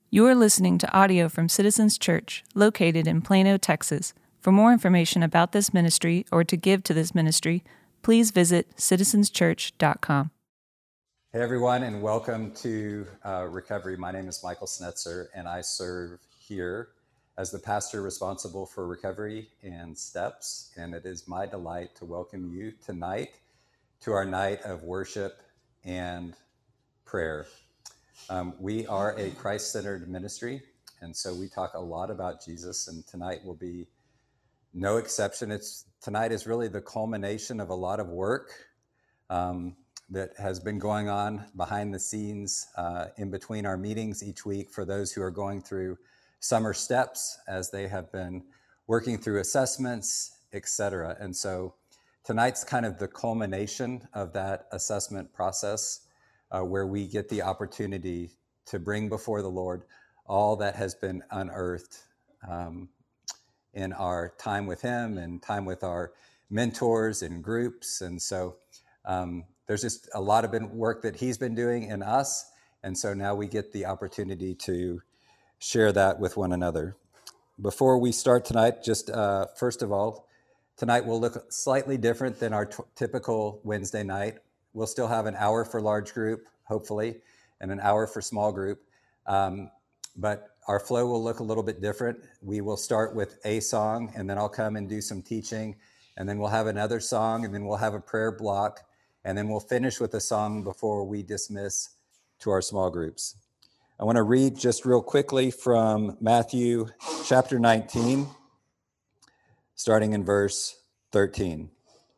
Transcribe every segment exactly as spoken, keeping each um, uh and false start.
You are listening to audio from Citizens Church, located in Plano, Texas. For more information about this ministry or to give to this ministry, please visit citizens church dot com. Hey everyone, and welcome to uh, Recovery. My name is Michael Snetzer, and I serve here as the pastor responsible for Recovery and Steps. And it is my delight to welcome you tonight to our night of worship and prayer. Um, we are a Christ-centered ministry, and so we talk a lot about Jesus, and tonight will be no exception. It's tonight is really the culmination of a lot of work um, that has been going on behind the scenes uh, in between our meetings each week for those who are going through summer steps as they have been working through assessments, et cetera. And so tonight's kind of the culmination of that assessment process uh, where we get the opportunity to bring before the Lord all that has been unearthed um, in our time with him and time with our mentors and groups. And so um, there's just a lot of been work that he's been doing in us. And so now we get the opportunity to share that with one another. Before we start tonight, just uh, first of all, tonight will look slightly different than our t- typical Wednesday night. We'll still have an hour for large group, hopefully, and an hour for small group. Um, but our flow will look a little bit different. We will start with a song, and then I'll come and do some teaching, and then we'll have another song, and then we'll have a prayer block, and then we'll finish with a song before we dismiss to our small groups. I want to read just real quickly from Matthew chapter nineteen, starting in verse thirteen.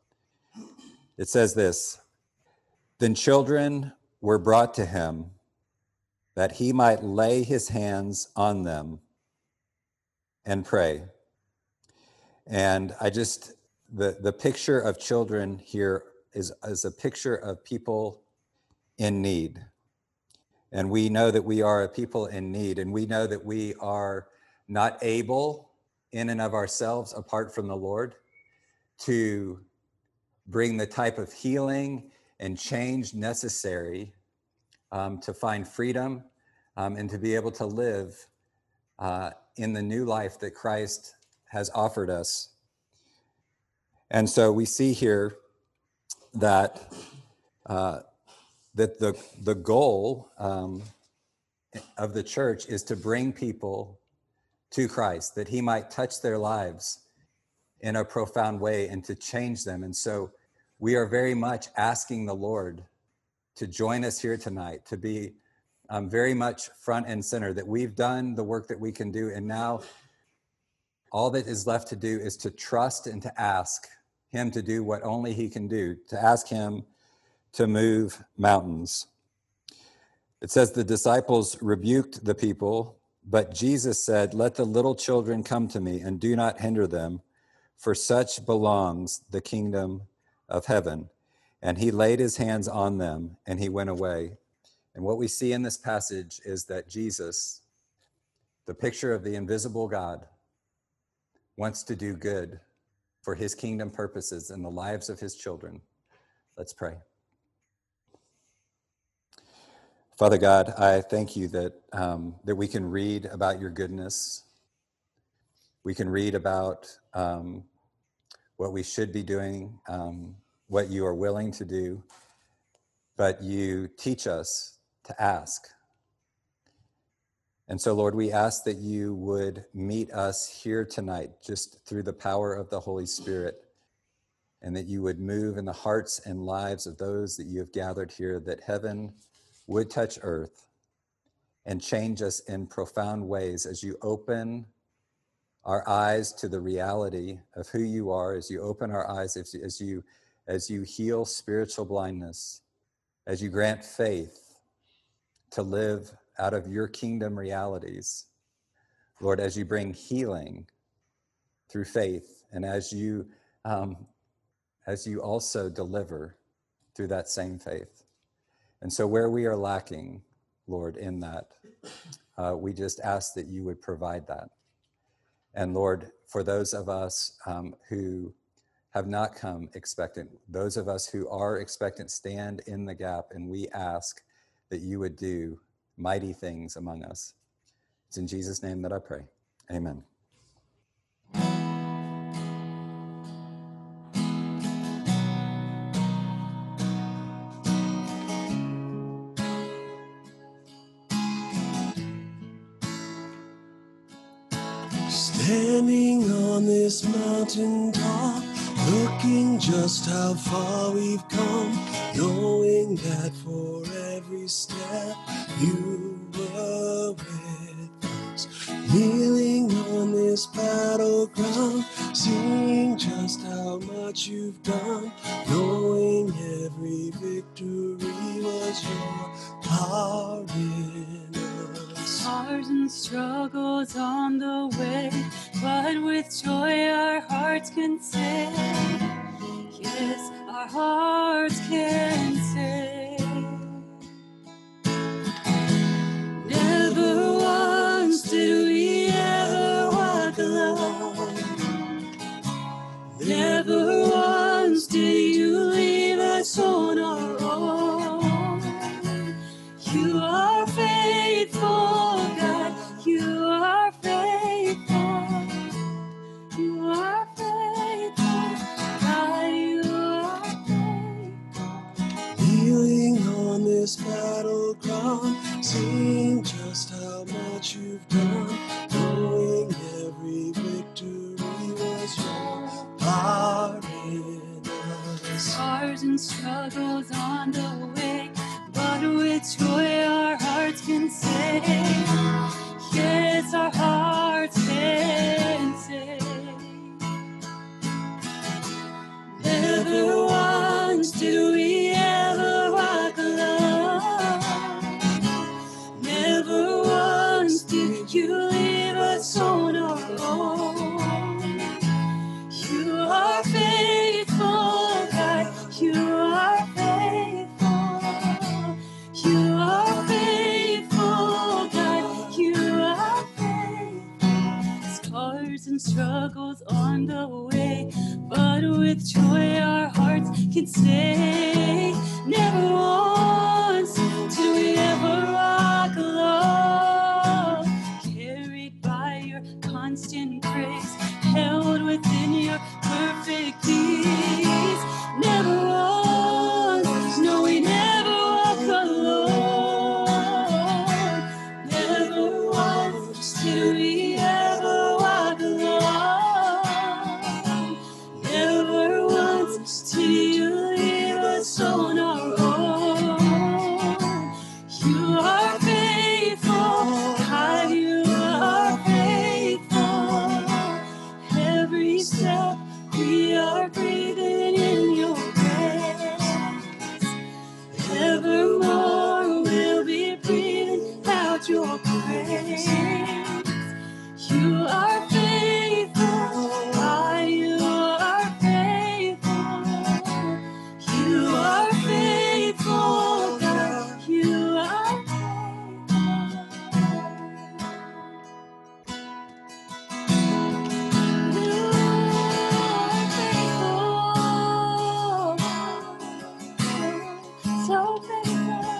It says this: "Then children were brought to him, that he might lay his hands on them and pray." And I just, the, the picture of children here is, is a picture of people in need. And we know that we are a people in need, and we know that we are not able in and of ourselves, apart from the Lord, to bring the type of healing and change necessary um, to find freedom um, and to be able to live uh, in the new life that Christ has offered us. And so we see here that uh, that the the goal um, of the church is to bring people to Christ, that he might touch their lives in a profound way and to change them. And so we are very much asking the Lord to join us here tonight, to be um, very much front and center, that we've done the work that we can do. And now all that is left to do is to trust and to ask him to do what only he can do, to ask him to move mountains. It says the disciples rebuked the people, but Jesus said, "Let the little children come to me and do not hinder them, for such belongs the kingdom of heaven." And he laid his hands on them and he went away. And what we see in this passage is that Jesus, the picture of the invisible God, wants to do good for his kingdom purposes in the lives of his children. Let's pray. Father God, I thank you that um, that we can read about your goodness. We can read about um, what we should be doing, um, what you are willing to do, but you teach us to ask. And so, Lord, we ask that you would meet us here tonight just through the power of the Holy Spirit, and that you would move in the hearts and lives of those that you have gathered here, that heaven would touch earth and change us in profound ways as you open our eyes to the reality of who you are, as you open our eyes, as, as you as you heal spiritual blindness, as you grant faith to live out of your kingdom realities. Lord, as you bring healing through faith, and as you um, as you also deliver through that same faith. And so where we are lacking, Lord, in that, uh, we just ask that you would provide that. And Lord, for those of us um, who have not come expectant, those of us who are expectant, stand in the gap, and we ask that you would do mighty things among us. It's in Jesus' name that I pray. Amen. Standing on this mountain top, looking just how far we've come, knowing that for every step you were with us. Kneeling on this battleground, seeing just how much you've done, knowing every victory was your power in us. Scars and struggles on the way, but with joy our hearts can say, yes, our hearts can say. Never once did we ever walk alone. Never once did you leave us on our own. You are faithful, God. You are faithful. You are faithful, God. You are faithful. Kneeling on this battleground, seeing just how much you've done, knowing every victory was your part in us. Scars and struggles on the way, but with joy our hearts can say, yes, our hearts can say. Never once did we ever walk alone. Never once did you leave us on our own. You are faithful, God. You are faithful. You are faithful, God. You are faithful. Scars and struggles on the way, but with joy our hearts can say, never once did we ever walk alone. Carried by your constant grace, held within your perfect peace. Never once, no, we never walk alone. Never once did we ever walk alone. Never once did you leave us on our own. You are faithful, God, you are faithful. Every step we are breathing in your grace. Evermore we'll be breathing out your praise. You are faithful, God, you are faithful. You are faithful, God, you are faithful. So faithful.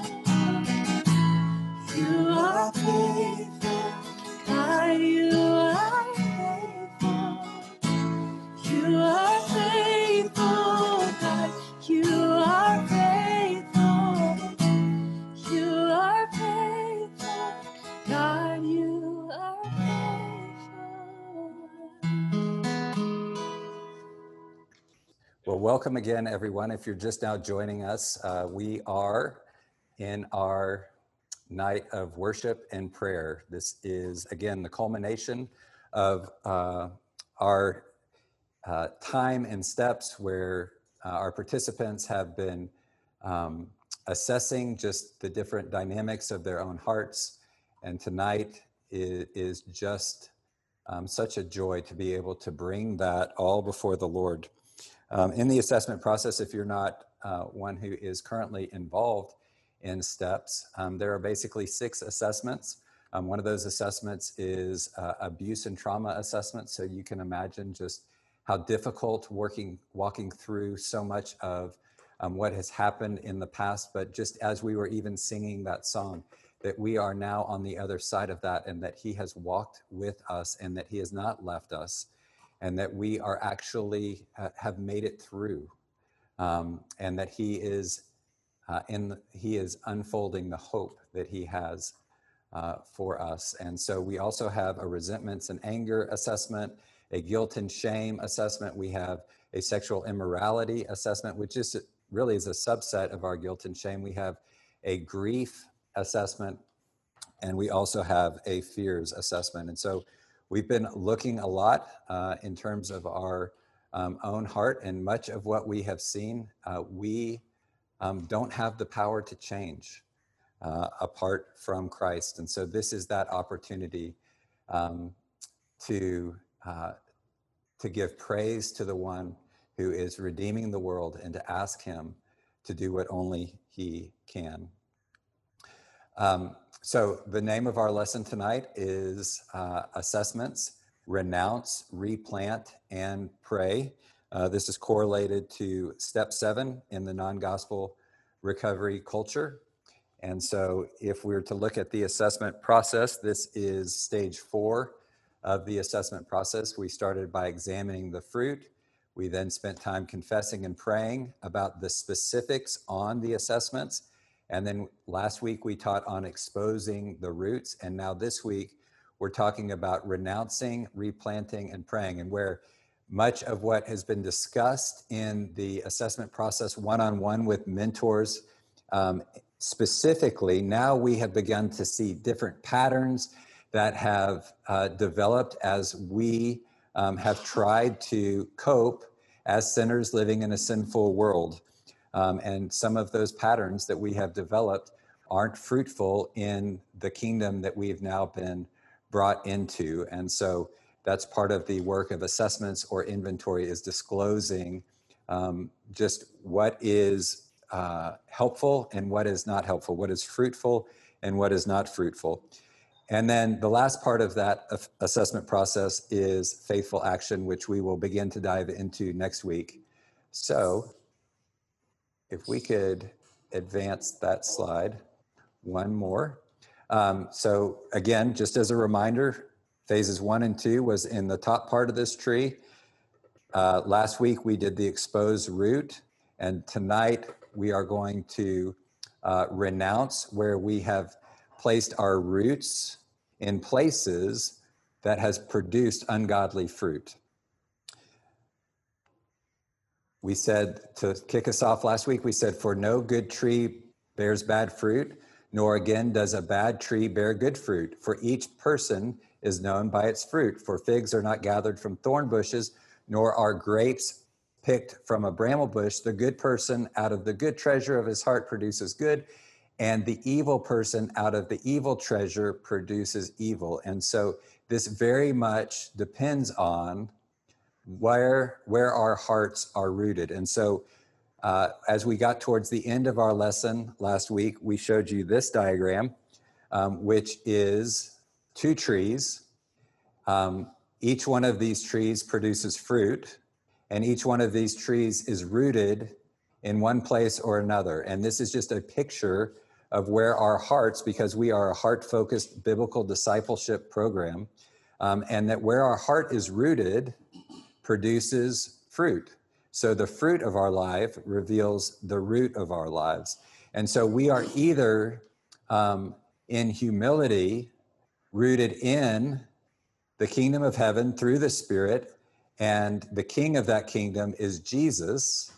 You are faithful, God, you are faithful. You are faithful, God, you are faithful. You are faithful, God, you are faithful. Well, welcome again, everyone. If you're just now joining us, uh, we are in our night of worship and prayer. This is, again, the culmination of uh, our uh, time and steps where uh, our participants have been um, assessing just the different dynamics of their own hearts. And tonight is, is just um, such a joy to be able to bring that all before the Lord. Um, in the assessment process, if you're not uh, one who is currently involved in STEPS, um, there are basically six assessments. Um, one of those assessments is uh, abuse and trauma assessment. So you can imagine just how difficult working, walking through so much of um, what has happened in the past. But just as we were even singing that song, that we are now on the other side of that, and that he has walked with us, and that he has not left us, and that we are actually uh, have made it through, um, and that he is uh, in the, he is unfolding the hope that he has uh, for us. And so we also have a resentments and anger assessment, a guilt and shame assessment. We have a sexual immorality assessment, which is really is a subset of our guilt and shame. We have a grief assessment, and we also have a fears assessment. And so we've been looking a lot uh, in terms of our um, own heart, and much of what we have seen, uh, we um, don't have the power to change uh, apart from Christ. And so this is that opportunity um, to uh, to give praise to the one who is redeeming the world, and to ask him to do what only he can. Um, so the name of our lesson tonight is uh, Assessments, Renounce, Replant, and Pray. Uh, this is correlated to step seven in the non-gospel recovery culture. And so if we were to look at the assessment process, this is stage four of the assessment process. We started by examining the fruit. We then spent time confessing and praying about the specifics on the assessments. And then last week we taught on exposing the roots. And now this week we're talking about renouncing, replanting, and praying. And where much of what has been discussed in the assessment process one-on-one with mentors, um, specifically, now we have begun to see different patterns that have uh, developed as we um, have tried to cope as sinners living in a sinful world. Um, and some of those patterns that we have developed aren't fruitful in the kingdom that we've now been brought into. And so that's part of the work of assessments or inventory, is disclosing um, just what is uh, helpful and what is not helpful, what is fruitful and what is not fruitful. And then the last part of that assessment process is faithful action, which we will begin to dive into next week. So if we could advance that slide one more. Um, so again, just as a reminder, phases one and two was in the top part of this tree. Uh, last week we did the exposed root, and tonight we are going to uh, renounce, where we have placed our roots in places that has produced ungodly fruit. We said, to kick us off last week, we said, for no good tree bears bad fruit, nor again does a bad tree bear good fruit. For each person is known by its fruit. For figs are not gathered from thorn bushes, nor are grapes picked from a bramble bush. The good person out of the good treasure of his heart produces good, and the evil person out of the evil treasure produces evil. And so this very much depends on where where our hearts are rooted. And so uh, as we got towards the end of our lesson last week, we showed you this diagram, um, which is two trees. Um, each one of these trees produces fruit, and each one of these trees is rooted in one place or another. And this is just a picture of where our hearts, because we are a heart-focused biblical discipleship program, um, and that where our heart is rooted produces fruit. So the fruit of our life reveals the root of our lives. And so we are either um, in humility, rooted in the kingdom of heaven through the Spirit, and the king of that kingdom is Jesus.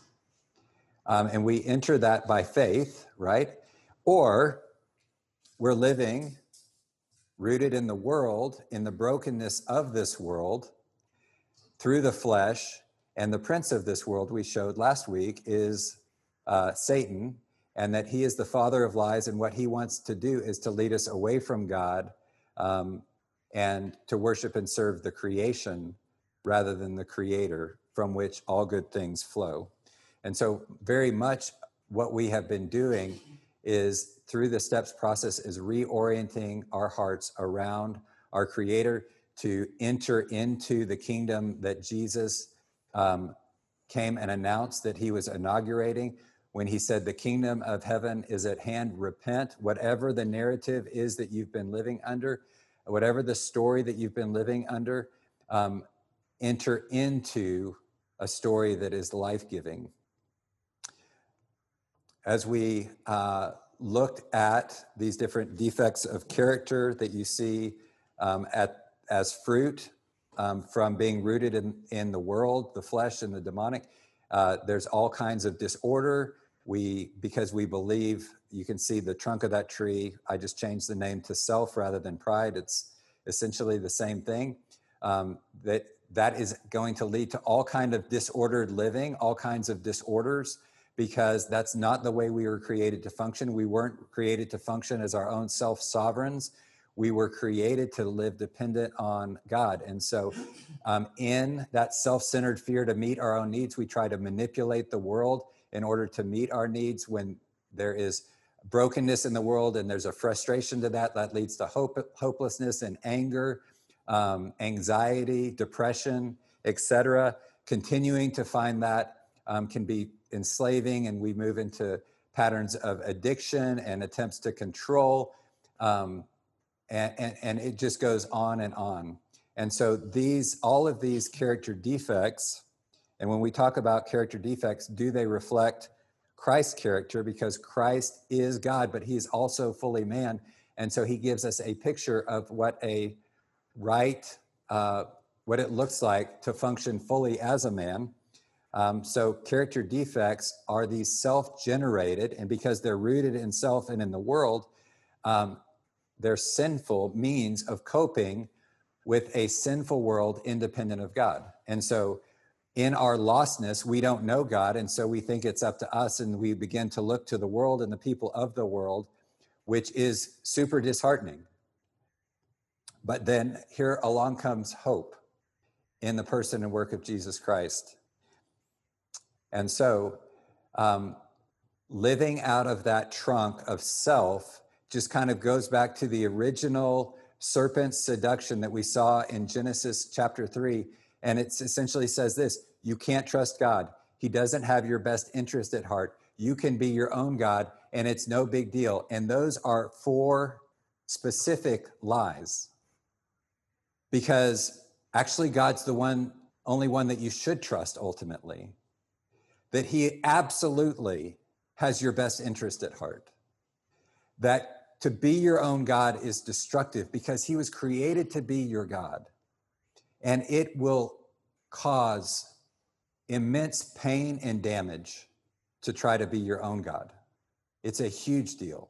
Um, and we enter that by faith, right? Or we're living rooted in the world, in the brokenness of this world, through the flesh, and the prince of this world we showed last week is uh, Satan, and that he is the father of lies, and what he wants to do is to lead us away from God um, and to worship and serve the creation rather than the creator from which all good things flow. And so very much what we have been doing is, through the steps process, is reorienting our hearts around our creator to enter into the kingdom that Jesus um, came and announced that he was inaugurating. when he said, the kingdom of heaven is at hand, repent. Whatever the narrative is that you've been living under, whatever the story that you've been living under, um, enter into a story that is life-giving. As we uh, looked at these different defects of character that you see um, at, as fruit um, from being rooted in, in the world, the flesh and the demonic, uh, there's all kinds of disorder. We, because we believe, you can see the trunk of that tree. I just changed the name to self rather than pride. It's essentially the same thing. Um, that that is going to lead to all kind of disordered living, all kinds of disorders, because that's not the way we were created to function. We weren't created to function as our own self-sovereigns. We were created to live dependent on God. And so um, in that self-centered fear to meet our own needs, we try to manipulate the world in order to meet our needs. When there is brokenness in the world and there's a frustration to that, that leads to hope, hopelessness and anger, um, anxiety, depression, et cetera. Continuing to find that um, can be enslaving, and we move into patterns of addiction and attempts to control, um, and, and, and it just goes on and on. And so these, all of these character defects, and when we talk about character defects, do they reflect Christ's character? Because Christ is God, but he's also fully man. And so he gives us a picture of what a right, uh, what it looks like to function fully as a man. Um, so character defects are these self-generated, and because they're rooted in self and in the world, um, they're sinful means of coping with a sinful world independent of God. And so in our lostness, we don't know God, and so we think it's up to us, and we begin to look to the world and the people of the world, which is super disheartening. But then here along comes hope in the person and work of Jesus Christ. And so um, living out of that trunk of self just kind of goes back to the original serpent seduction that we saw in Genesis chapter three. And it essentially says this: you can't trust God. He doesn't have your best interest at heart. You can be your own God, and it's no big deal. And those are four specific lies, because actually God's the one, only one that you should trust ultimately, that he absolutely has your best interest at heart, that to be your own God is destructive because he was created to be your God, and it will cause immense pain and damage to try to be your own God. It's a huge deal.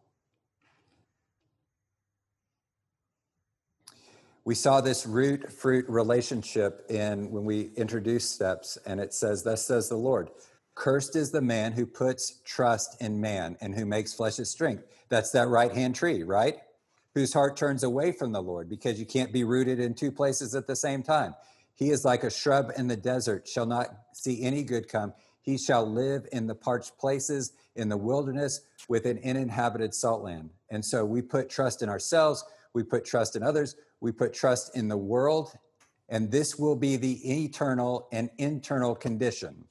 We saw this root fruit relationship in when we introduced steps, and it says, thus says the Lord, cursed is the man who puts trust in man and who makes flesh his strength. That's that right-hand tree, right? Whose heart turns away from the Lord, because you can't be rooted in two places at the same time. He is like a shrub in the desert, shall not see any good come. He shall live in the parched places, in the wilderness, with an uninhabited salt land. And so we put trust in ourselves, we put trust in others, we put trust in the world, and this will be the eternal and internal condition.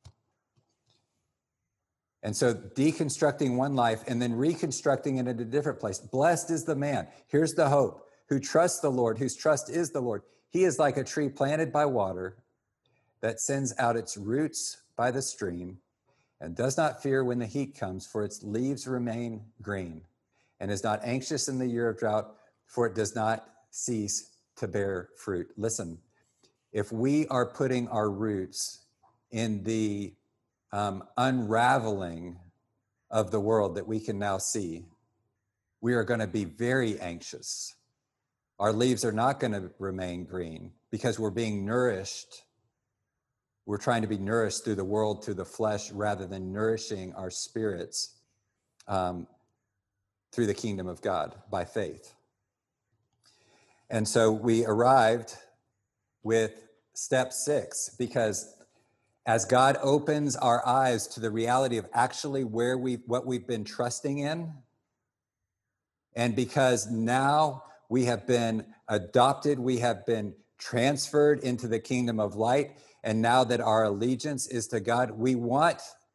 And so deconstructing one life and then reconstructing it in a different place. Blessed is the man, here's the hope, who trusts the Lord, whose trust is the Lord. He is like a tree planted by water that sends out its roots by the stream and does not fear when the heat comes, for its leaves remain green, and is not anxious in the year of drought, for it does not cease to bear fruit. Listen, if we are putting our roots in the um, unraveling of the world that we can now see, we are going to be very anxious. Our leaves are not going to remain green because we're being nourished. We're trying to be nourished through the world, through the flesh, rather than nourishing our spirits um, through the kingdom of God by faith. And so we arrived with step six, because as God opens our eyes to the reality of actually where we, what we've been trusting in, and because now we have been adopted, we have been transferred into the kingdom of light, and now that our allegiance is to God, we want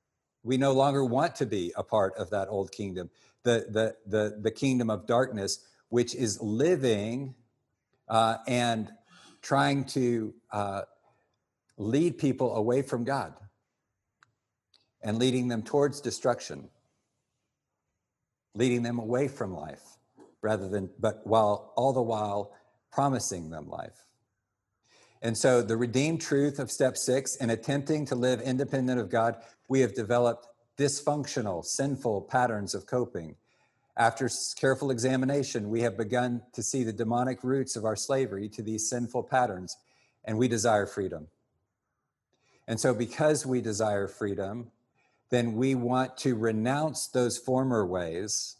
We no longer want to be a part of that old kingdom, the, the, the, the kingdom of darkness, which is living uh, and trying to uh, lead people away from God and leading them towards destruction, leading them away from life, rather than, but while all the while promising them life. And so the redeemed truth of step six, in attempting to live independent of God, we have developed dysfunctional, sinful patterns of coping. After careful examination, we have begun to see the demonic roots of our slavery to these sinful patterns, and we desire freedom. And so because we desire freedom, then we want to renounce those former ways.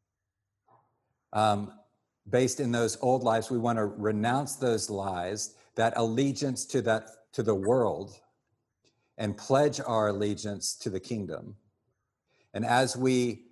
Um, based in those old lives, we want to renounce those lies, that allegiance to that to the world, and pledge our allegiance to the kingdom. And as we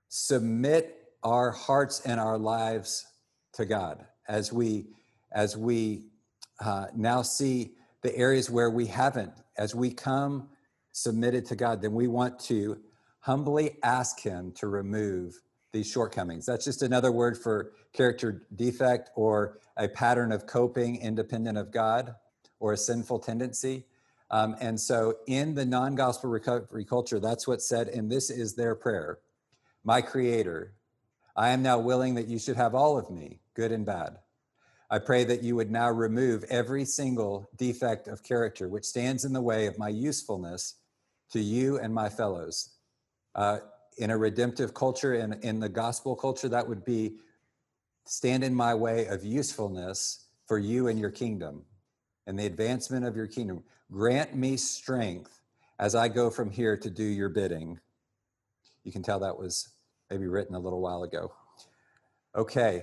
submit our hearts and our lives to God, as we as we uh, now see the areas where we haven't, as we come submitted to God, then we want to humbly ask him to remove these shortcomings. That's just another word for character defect or a pattern of coping independent of God or a sinful tendency. Um, and so in the non-gospel recovery culture, that's what's said, and this is their prayer. My Creator, I am now willing that you should have all of me, good and bad. I pray that you would now remove every single defect of character which stands in the way of my usefulness to you and my fellows. Uh, in a redemptive culture, and in, in the gospel culture, that would be stand in my way of usefulness for you and your kingdom and the advancement of your kingdom. Grant me strength as I go from here to do your bidding. You can tell that was maybe written a little while ago. Okay.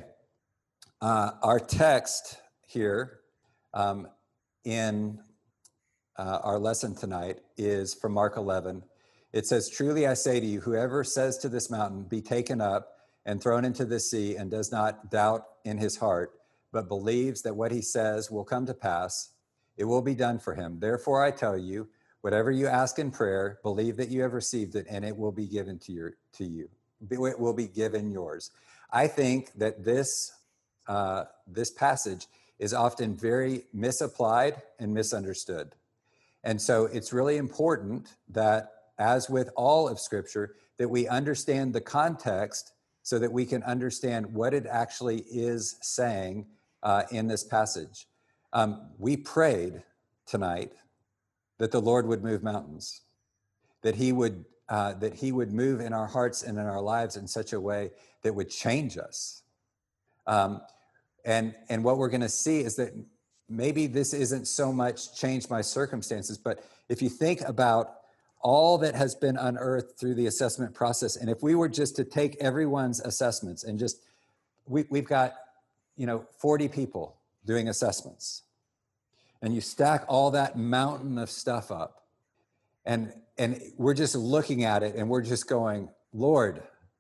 Uh, our text here um, in uh, our lesson tonight is from Mark eleven. It says, truly I say to you, whoever says to this mountain, be taken up and thrown into the sea, and does not doubt in his heart, but believes that what he says will come to pass, it will be done for him. Therefore I tell you, whatever you ask in prayer, believe that you have received it, and it will be given to your to you. It will be given yours. I think that this uh, this passage is often very misapplied and misunderstood. And so it's really important that, as with all of Scripture, that we understand the context so that we can understand what it actually is saying uh, in this passage. Um, we prayed tonight that the Lord would move mountains, that he would uh, that he would move in our hearts and in our lives in such a way that would change us. Um, and and what we're going to see is that maybe this isn't so much change my circumstances, but if you think about all that has been unearthed through the assessment process, and if we were just to take everyone's assessments and just, we, we've got, you know, forty people doing assessments, and you stack all that mountain of stuff up, and and we're just looking at it and we're just going, Lord,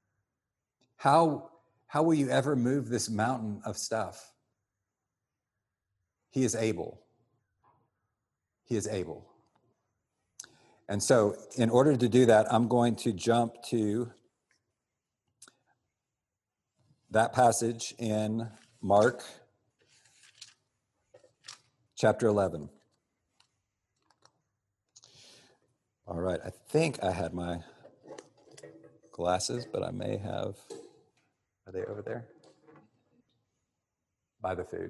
how how will you ever move this mountain of stuff? He is able. He is able. And so in order to do that, I'm going to jump to that passage in Mark chapter eleven. All right, I think I had my glasses, but I may have, are they over there? By the food.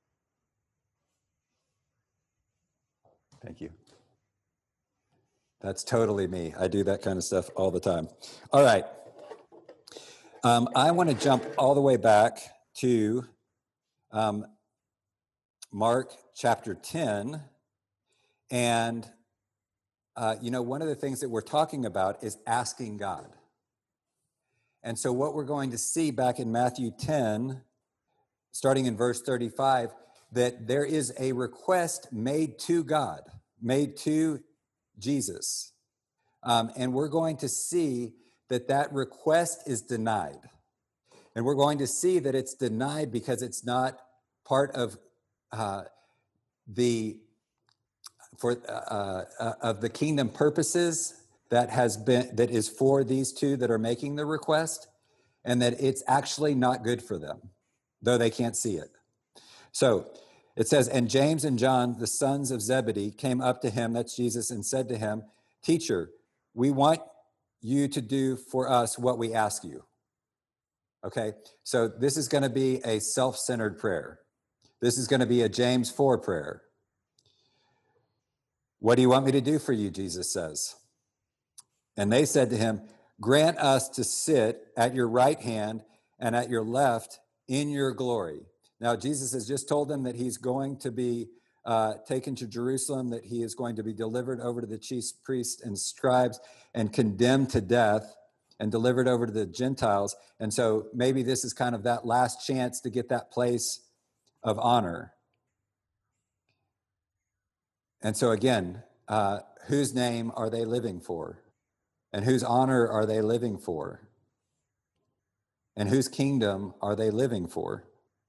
Thank you. That's totally me. I do that kind of stuff all the time. All right. Um, I want to jump all the way back to um, Mark chapter ten. And, uh, you know, one of the things that we're talking about is asking God. And so what we're going to see back in Matthew ten, starting in verse thirty-five, that there is a request made to God, made to Jesus. Um, and we're going to see that that request is denied. And we're going to see that it's denied because it's not part of uh, the for uh, uh, of the kingdom purposes that has been, that is for these two that are making the request, and that it's actually not good for them, though they can't see it. So it says, and James and John, the sons of Zebedee, came up to him, that's Jesus, and said to him, Teacher, we want you to do for us what we ask you. Okay, so this is going to be a self-centered prayer. This is going to be a James four prayer. What do you want me to do for you, Jesus says. And they said to him, grant us to sit at your right hand and at your left in your glory. Now, Jesus has just told them that he's going to be uh, taken to Jerusalem, that he is going to be delivered over to the chief priests and scribes and condemned to death and delivered over to the Gentiles. And so maybe this is kind of that last chance to get that place of honor. And so again, uh, whose name are they living for? And whose honor are they living for? And whose kingdom are they living for?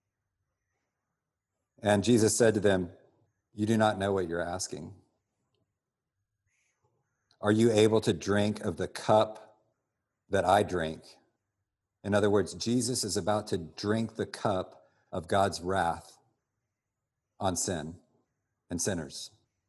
And Jesus said to them, you do not know what you're asking. Are you able to drink of the cup that I drink? In other words, Jesus is about to drink the cup of God's wrath on sin and sinners.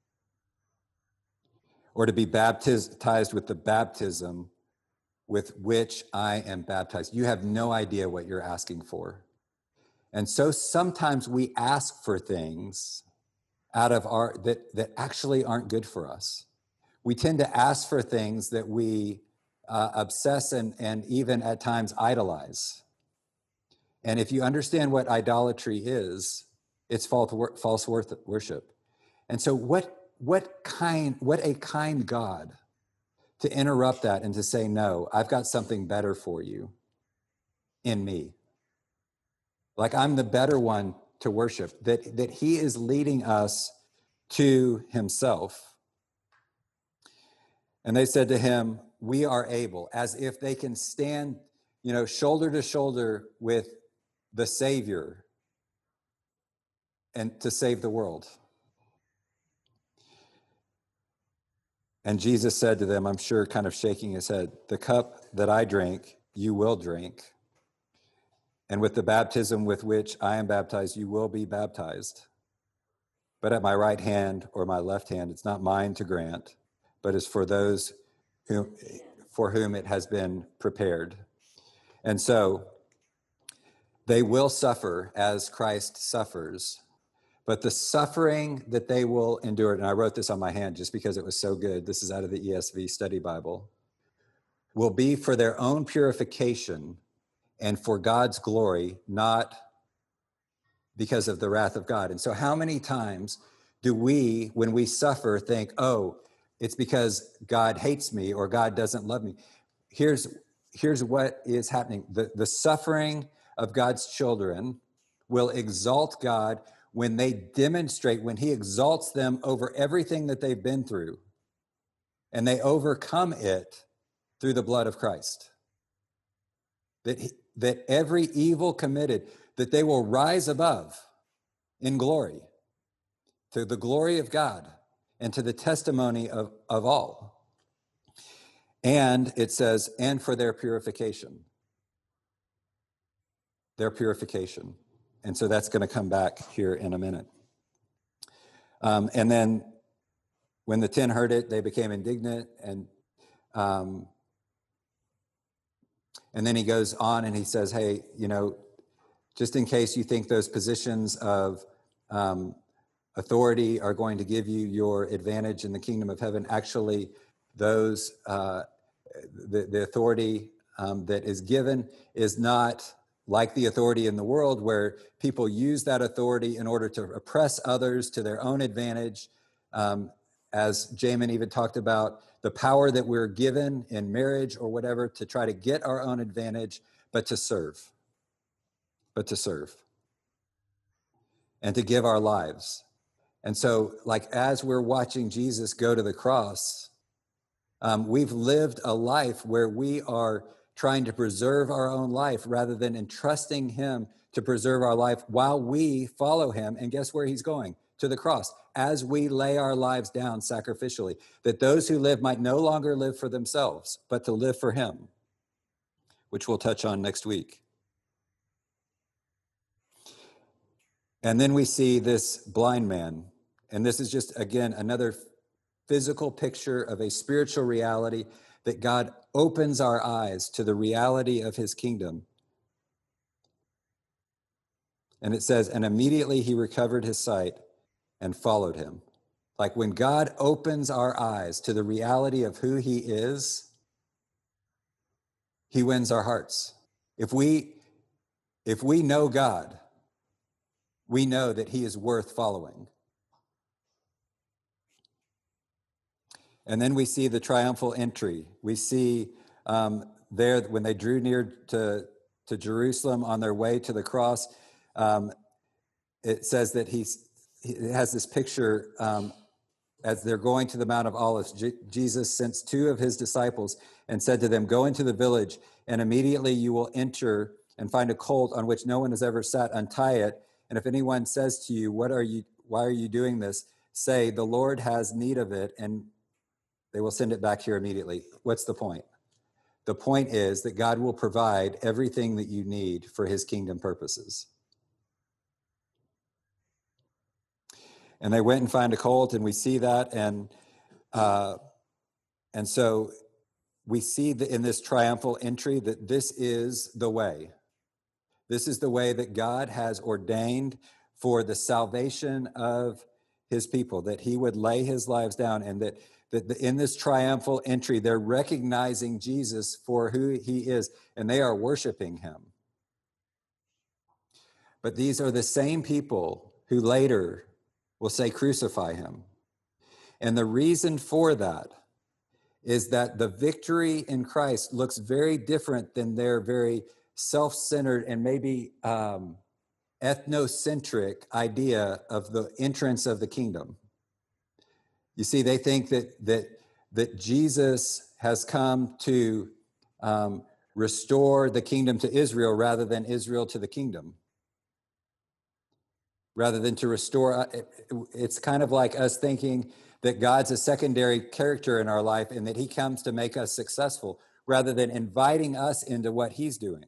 Or to be baptized with the baptism with which I am baptized. You have no idea what you're asking for. And so sometimes we ask for things out of our that, that actually aren't good for us. We tend to ask for things that we uh, obsess and, and even at times idolize. And if you understand what idolatry is, it's false, false worship. And so what, what kind, what a kind God to interrupt that and to say, no, I've got something better for you in me. Like I'm the better one to worship, that, that he is leading us to himself. And they said to him, we are able, as if they can stand, you know, shoulder to shoulder with the Savior and to save the world. And Jesus said to them, I'm sure kind of shaking his head, the cup that I drink, you will drink. And with the baptism with which I am baptized, you will be baptized. But at my right hand or my left hand, it's not mine to grant, but is for those who, for whom it has been prepared. And so they will suffer as Christ suffers, but the suffering that they will endure, and I wrote this on my hand just because it was so good, this is out of the E S V Study Bible, will be for their own purification and for God's glory, not because of the wrath of God. And so how many times do we, when we suffer, think, oh, it's because God hates me or God doesn't love me? Here's, here's what is happening. The, the suffering of God's children will exalt God when they demonstrate, when he exalts them over everything that they've been through, and they overcome it through the blood of Christ. That, he, that every evil committed, that they will rise above in glory to the glory of God and to the testimony of, of all. And it says, and for their purification. Their purification. And so that's going to come back here in a minute. Um, and then when the ten heard it, they became indignant. And um, and then he goes on and he says, hey, you know, just in case you think those positions of um, authority are going to give you your advantage in the kingdom of heaven, actually those, uh, the, the authority um, that is given is not like the authority in the world where people use that authority in order to oppress others to their own advantage. Um, as Jamin even talked about, the power that we're given in marriage or whatever to try to get our own advantage, but to serve, but to serve and to give our lives. And so like, as we're watching Jesus go to the cross, um, we've lived a life where we are trying to preserve our own life rather than entrusting him to preserve our life while we follow him. And guess where he's going? to the cross as we lay our lives down sacrificially, that those who live might no longer live for themselves, but to live for him, which we'll touch on next week. And then we see this blind man. And this is just, again, another physical picture of a spiritual reality, that God opens our eyes to the reality of his kingdom. And it says, and immediately he recovered his sight and followed him. Like when God opens our eyes to the reality of who he is, he wins our hearts. If we, if we know God, we know that he is worth following. And then we see the triumphal entry. We see um, there, when they drew near to, to Jerusalem on their way to the cross, um, it says that he's, he has this picture um, as they're going to the Mount of Olives. J- Jesus sent two of his disciples and said to them, go into the village, and immediately you will enter and find a colt on which no one has ever sat. Untie it. And if anyone says to you, what are you, why are you doing this? Say, the Lord has need of it, and they will send it back here immediately. What's the point? The point is that God will provide everything that you need for his kingdom purposes. And they went and found a colt, and we see that. And uh, and so we see that in this triumphal entry that this is the way. This is the way that God has ordained for the salvation of his people, that he would lay his lives down, and that that in this triumphal entry, they're recognizing Jesus for who he is, and they are worshiping him. But these are the same people who later will say, crucify him. And the reason for that is that the victory in Christ looks very different than their very self-centered and maybe um, ethnocentric idea of the entrance of the kingdom. You see, they think that that that Jesus has come to um, restore the kingdom to Israel rather than Israel to the kingdom. Rather than to restore, it's kind of like us thinking that God's a secondary character in our life and that he comes to make us successful, rather than inviting us into what he's doing.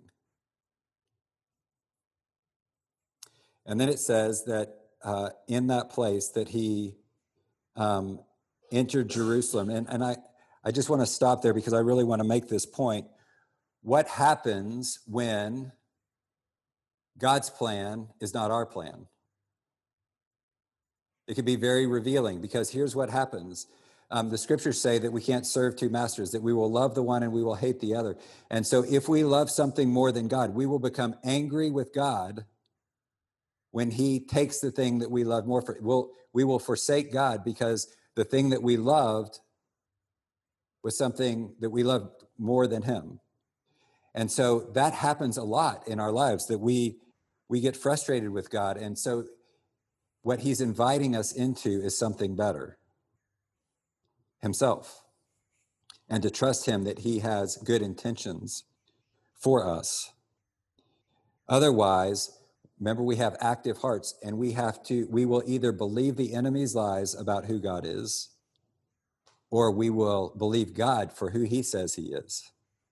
And then it says that uh, in that place that he Um, entered Jerusalem. And, and I, I just want to stop there because I really want to make this point. What happens when God's plan is not our plan? It can be very revealing, because here's what happens. Um, the scriptures say that we can't serve two masters, that we will love the one and we will hate the other. And so if we love something more than God, we will become angry with God when he takes the thing that we love more. For, we'll, we will forsake God because the thing that we loved was something that we loved more than him. And so that happens a lot in our lives, that we we get frustrated with God. And so what he's inviting us into is something better, himself, and to trust him that he has good intentions for us. Otherwise, remember, we have active hearts, and we have to, we will either believe the enemy's lies about who God is, or we will believe God for who he says he is.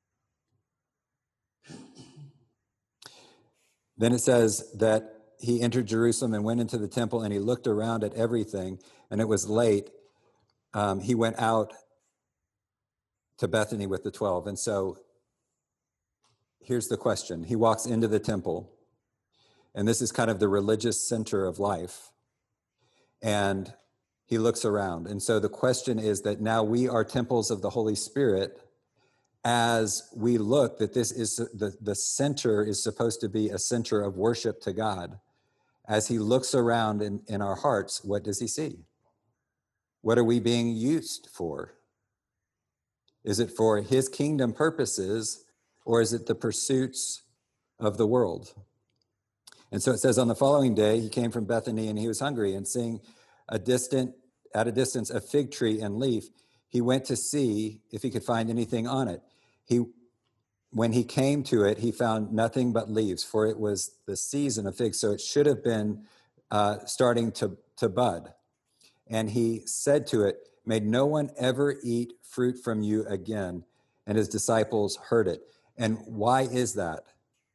Then it says that he entered Jerusalem and went into the temple, and he looked around at everything, and it was late. Um, he went out to Bethany with the twelve. And so here's the question. He walks into the temple, and this is kind of the religious center of life. And he looks around. And so the question is that now we are temples of the Holy Spirit, as we look that this is the, the center is supposed to be a center of worship to God. As he looks around in, in our hearts, what does he see? What are we being used for? Is it for his kingdom purposes, or is it the pursuits of the world? And so it says, on the following day, he came from Bethany, and he was hungry, and seeing a distant, at a distance, a fig tree and leaf, he went to see if he could find anything on it. He, when he came to it, he found nothing but leaves, for it was the season of figs. So it should have been uh, starting to, to bud. And he said to it, may no one ever eat fruit from you again. And his disciples heard it. And why is that?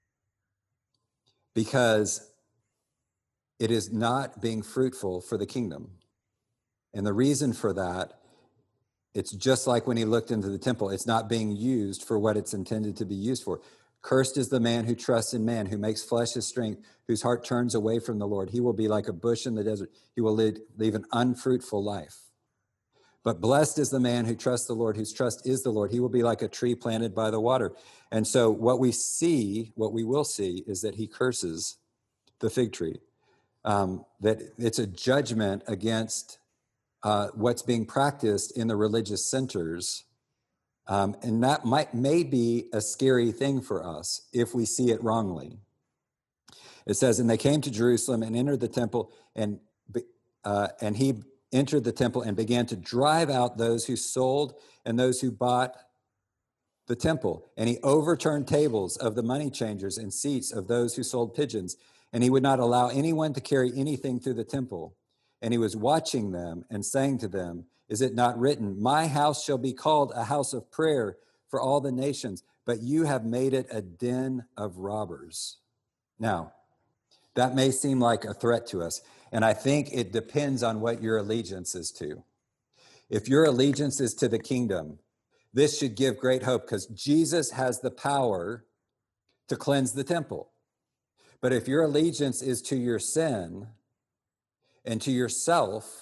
Because it is not being fruitful for the kingdom. And the reason for that, it's just like when he looked into the temple, it's not being used for what it's intended to be used for. Cursed is the man who trusts in man, who makes flesh his strength, whose heart turns away from the Lord. He will be like a bush in the desert. He will lead, leave an unfruitful life. But blessed is the man who trusts the Lord, whose trust is the Lord. He will be like a tree planted by the water. And so what we see, what we will see, is that he curses the fig tree. Um, that it's a judgment against uh, what's being practiced in the religious centers. Um, and that might may be a scary thing for us if we see it wrongly. It says, and they came to Jerusalem and entered the temple, and uh, and he entered the temple and began to drive out those who sold and those who bought the temple. And he overturned tables of the money changers and seats of those who sold pigeons. And he would not allow anyone to carry anything through the temple. And he was watching them and saying to them, is it not written, my house shall be called a house of prayer for all the nations, but you have made it a den of robbers. Now, that may seem like a threat to us, and I think it depends on what your allegiance is to. If your allegiance is to the kingdom, this should give great hope because Jesus has the power to cleanse the temple. But if your allegiance is to your sin and to yourself,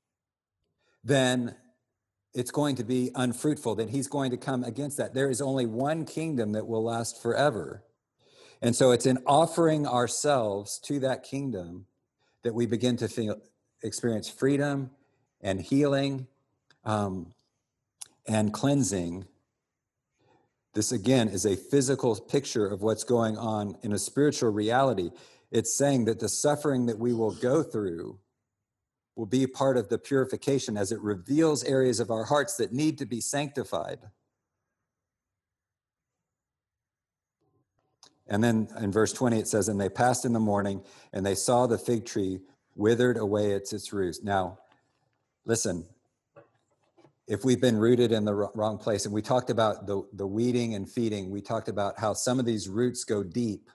then it's going to be unfruitful, then he's going to come against that. There is only one kingdom that will last forever. And so it's in offering ourselves to that kingdom that we begin to feel, experience freedom and healing um, and cleansing. This, again, is a physical picture of what's going on in a spiritual reality. It's saying that the suffering that we will go through will be part of the purification as it reveals areas of our hearts that need to be sanctified. And then in verse twenty, it says, and they passed in the morning, and they saw the fig tree withered away at its roots. Now, listen, if we've been rooted in the wrong place, and we talked about the, the weeding and feeding, we talked about how some of these roots go deep.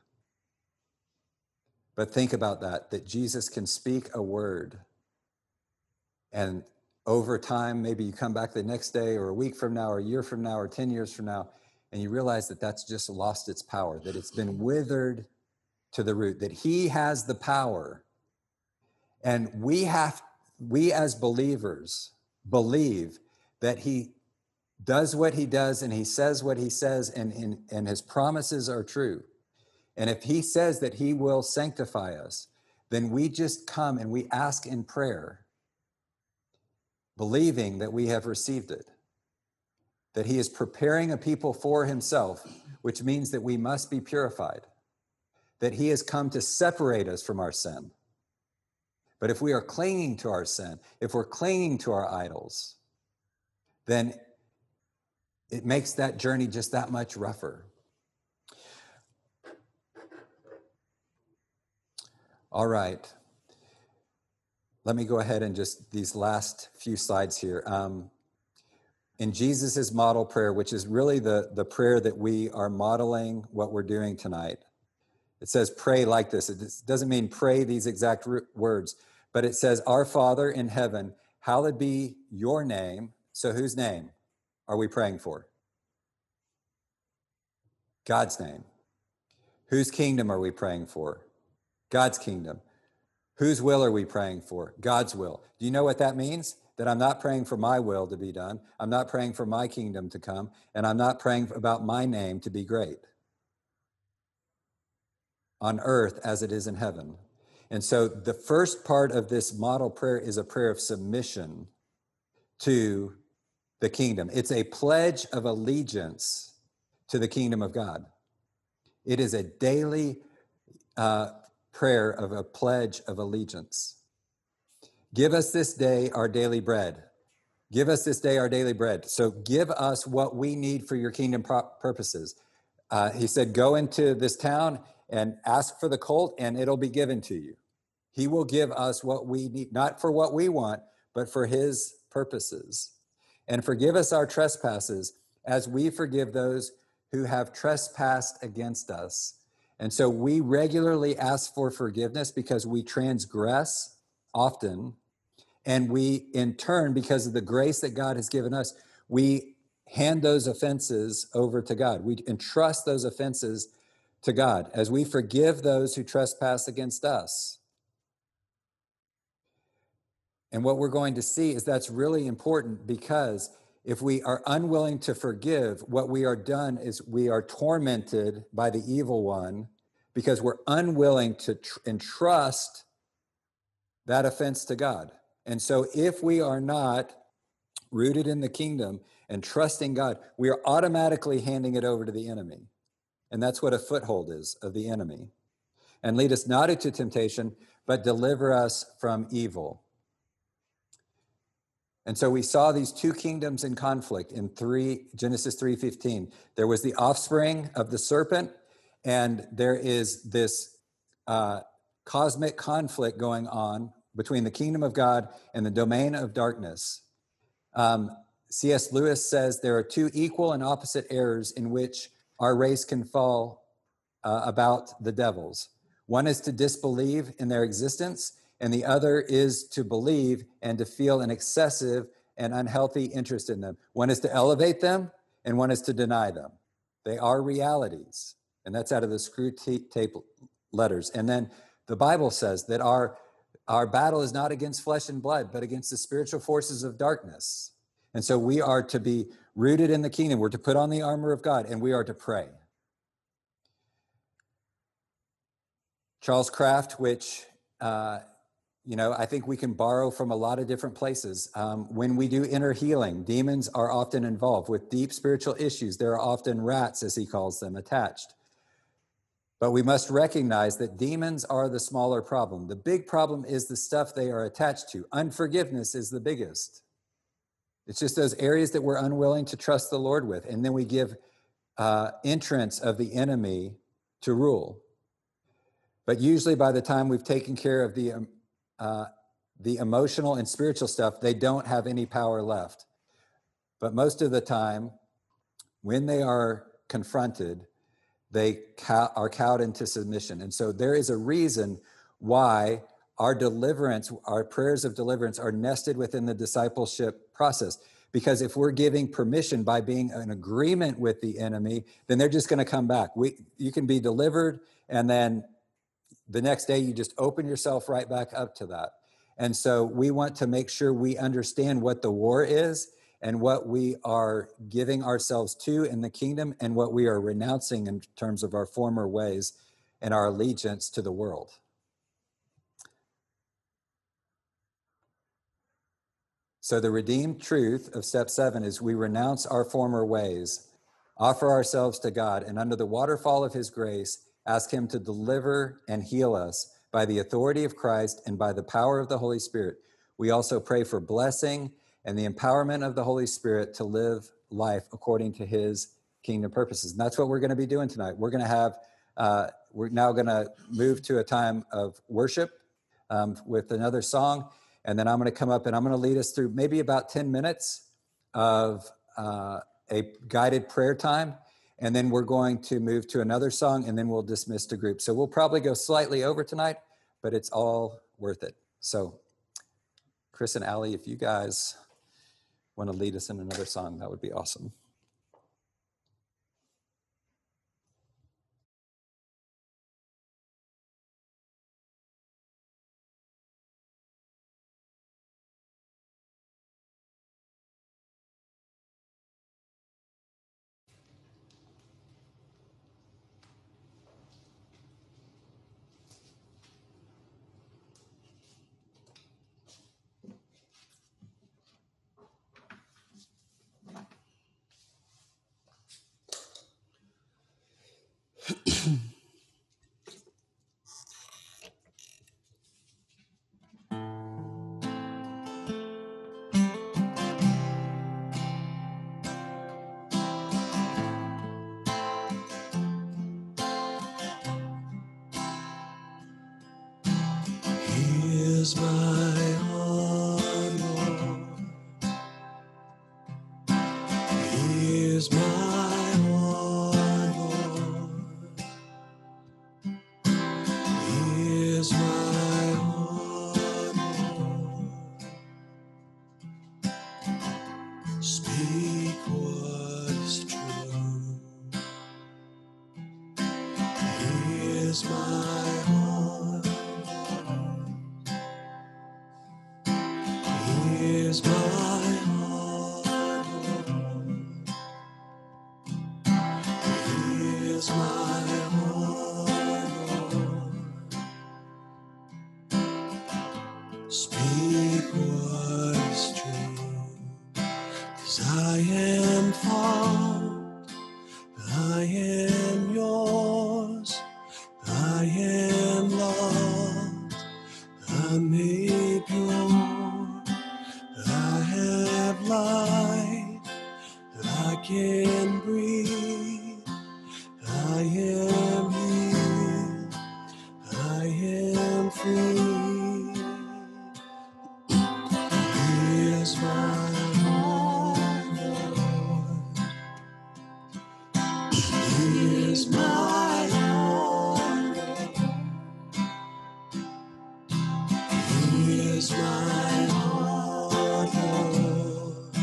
But think about that, that Jesus can speak a word, and over time, maybe you come back the next day or a week from now or a year from now or ten years from now, and you realize that that's just lost its power, that it's been withered to the root, that he has the power. And we have, we as believers believe that he does what he does and he says what he says, and, and, and his promises are true. And if he says that he will sanctify us, then we just come and we ask in prayer, believing that we have received it, that he is preparing a people for himself, which means that we must be purified, that he has come to separate us from our sin. But if we are clinging to our sin, if we're clinging to our idols, then it makes that journey just that much rougher. All right. Let me go ahead and just these last few slides here. Um, in Jesus's model prayer, which is really the, the prayer that we are modeling what we're doing tonight, it says pray like this. It doesn't mean pray these exact words, but it says, our Father in heaven, hallowed be your name. So whose name are we praying for? God's name. Whose kingdom are we praying for? God's kingdom. Whose will are we praying for? God's will. Do you know what that means? That I'm not praying for my will to be done. I'm not praying for my kingdom to come. And I'm not praying about my name to be great on earth as it is in heaven. And so the first part of this model prayer is a prayer of submission to the kingdom. It's a pledge of allegiance to the kingdom of God. It is a daily uh, prayer of a pledge of allegiance. Give us this day our daily bread. Give us this day our daily bread. So give us what we need for your kingdom purposes. Uh, he said, go into this town and ask for the colt and it'll be given to you. He will give us what we need, not for what we want, but for his purposes. And forgive us our trespasses as we forgive those who have trespassed against us. And so we regularly ask for forgiveness because we transgress often. And we, in turn, because of the grace that God has given us, we hand those offenses over to God. We entrust those offenses to God as we forgive those who trespass against us. And what we're going to see is that's really important, because if we are unwilling to forgive, what we are done is we are tormented by the evil one because we're unwilling to tr- entrust that offense to God. And so if we are not rooted in the kingdom and trusting God, we are automatically handing it over to the enemy. And that's what a foothold is of the enemy. And lead us not into temptation, but deliver us from evil. And so we saw these two kingdoms in conflict in three Genesis three fifteen. There was the offspring of the serpent, and there is this uh, cosmic conflict going on between the kingdom of God and the domain of darkness. Um, C S Lewis says there are two equal and opposite errors in which our race can fall uh, about the devils. One is to disbelieve in their existence, and the other is to believe and to feel an excessive and unhealthy interest in them. One is to elevate them, and one is to deny them. They are realities, and that's out of the Screw Tape Letters. And then the Bible says that our, our battle is not against flesh and blood, but against the spiritual forces of darkness. And so we are to be rooted in the kingdom. We're to put on the armor of God, and we are to pray. Charles Kraft, which, uh, you know, I think we can borrow from a lot of different places. Um, when we do inner healing, demons are often involved. With deep spiritual issues, there are often rats, as he calls them, attached. But we must recognize that demons are the smaller problem. The big problem is the stuff they are attached to. Unforgiveness is the biggest. It's just those areas that we're unwilling to trust the Lord with. And then we give uh, entrance of the enemy to rule. But usually by the time we've taken care of the, um, uh, the emotional and spiritual stuff, they don't have any power left. But most of the time, when they are confronted, they cow- are cowed into submission. And so there is a reason why our deliverance, our prayers of deliverance are nested within the discipleship process. Because if we're giving permission by being in agreement with the enemy, then they're just going to come back. We, you can be delivered, and then the next day you just open yourself right back up to that. And so we want to make sure we understand what the war is and what we are giving ourselves to in the kingdom and what we are renouncing in terms of our former ways and our allegiance to the world. So the redeemed truth of step seven is we renounce our former ways, offer ourselves to God, and under the waterfall of his grace, ask him to deliver and heal us by the authority of Christ and by the power of the Holy Spirit. We also pray for blessing and the empowerment of the Holy Spirit to live life according to his kingdom purposes. And that's what we're going to be doing tonight. We're going to have, uh, we're now going to move to a time of worship um, with another song. And then I'm going to come up and I'm going to lead us through maybe about ten minutes of uh, a guided prayer time. And then we're going to move to another song, and then we'll dismiss the group. So we'll probably go slightly over tonight, but it's all worth it. So Chris and Allie, if you guys want to lead us in another song, that would be awesome. Here's my heart, Lord. Here's my heart, Lord. Speak what is true, 'cause I am found, I am yours, I am loved, I'm made pure, I have life, I can breathe, I am healed, I am free. Here's my heart, Lord. Here's my heart, Lord. Here's my heart, Lord.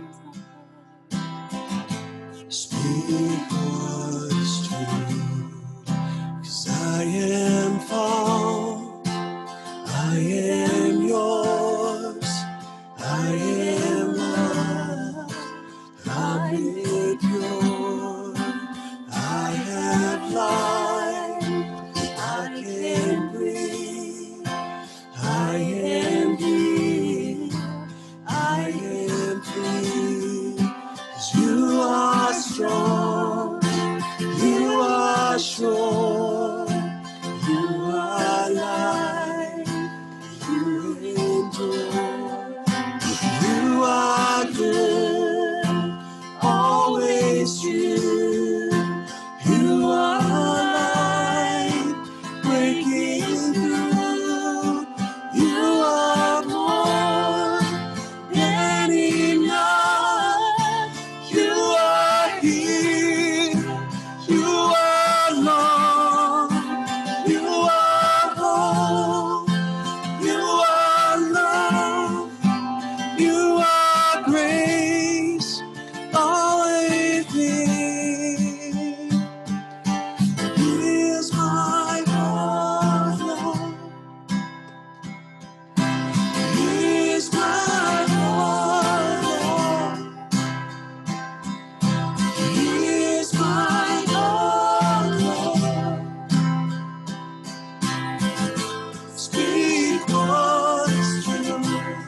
Speak what is true, 'cause I am found, I am yours, I am loved, I'm made pure, I have life, I can breathe, I am healed, I am free. 'Cause you are strong, you are sure, you are light, you endure, you are good, always true, you are light, breaking through, you are more than enough, you are here, you are long, you are whole, you are love, you are grace, always been. Here's my heart, Lord. Here's my heart, Lord. Here's my heart, Lord. Speak what is true.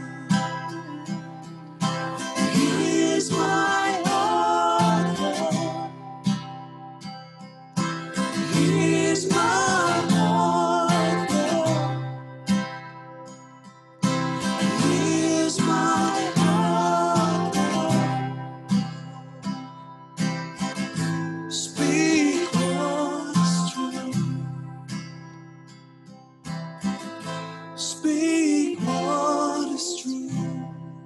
Here's my heart, Lord. Here's my heart, Lord. Here's my heart, Lord. Speak what is true. Speak what is true.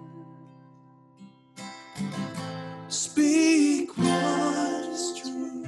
Speak what is true.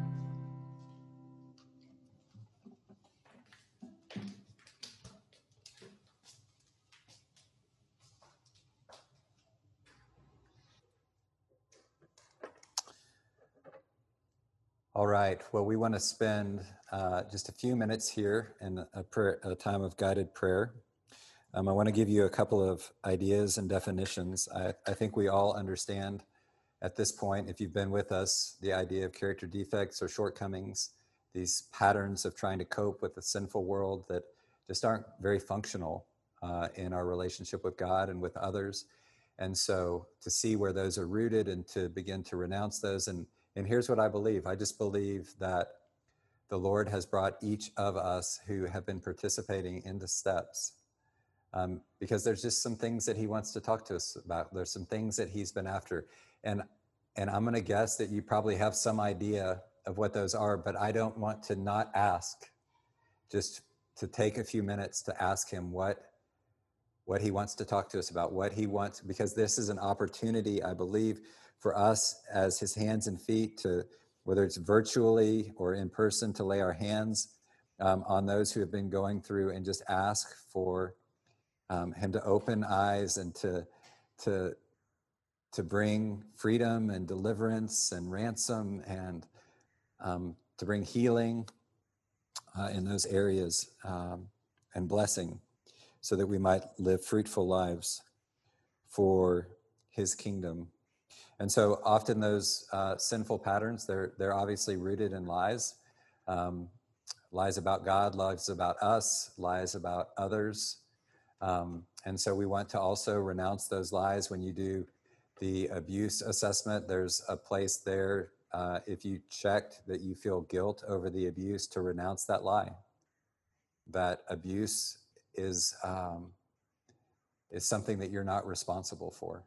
All right. Well, we want to spend uh, just a few minutes here in a, prayer, a time of guided prayer. Um, I want to give you a couple of ideas and definitions. I, I think we all understand at this point, if you've been with us, the idea of character defects or shortcomings, these patterns of trying to cope with the sinful world that just aren't very functional uh, in our relationship with God and with others. And so to see where those are rooted and to begin to renounce those. And, and here's what I believe. I just believe that the Lord has brought each of us who have been participating into steps um, because there's just some things that he wants to talk to us about. There's some things that he's been after. And, and I'm going to guess that you probably have some idea of what those are, but I don't want to not ask, just to take a few minutes to ask him what what he wants to talk to us about, what he wants, because this is an opportunity, I believe, for us as his hands and feet to, whether it's virtually or in person, to lay our hands um, on those who have been going through and just ask for um, him to open eyes and to, to, to bring freedom and deliverance and ransom and um, to bring healing uh, in those areas um, and blessing, so that we might live fruitful lives for his kingdom. And so often those uh, sinful patterns, they're, they're obviously rooted in lies. Um, lies about God, lies about us, lies about others. Um, and so we want to also renounce those lies. When you do the abuse assessment, there's a place there, uh, if you checked that you feel guilt over the abuse, to renounce that lie. That abuse is, um, is something that you're not responsible for.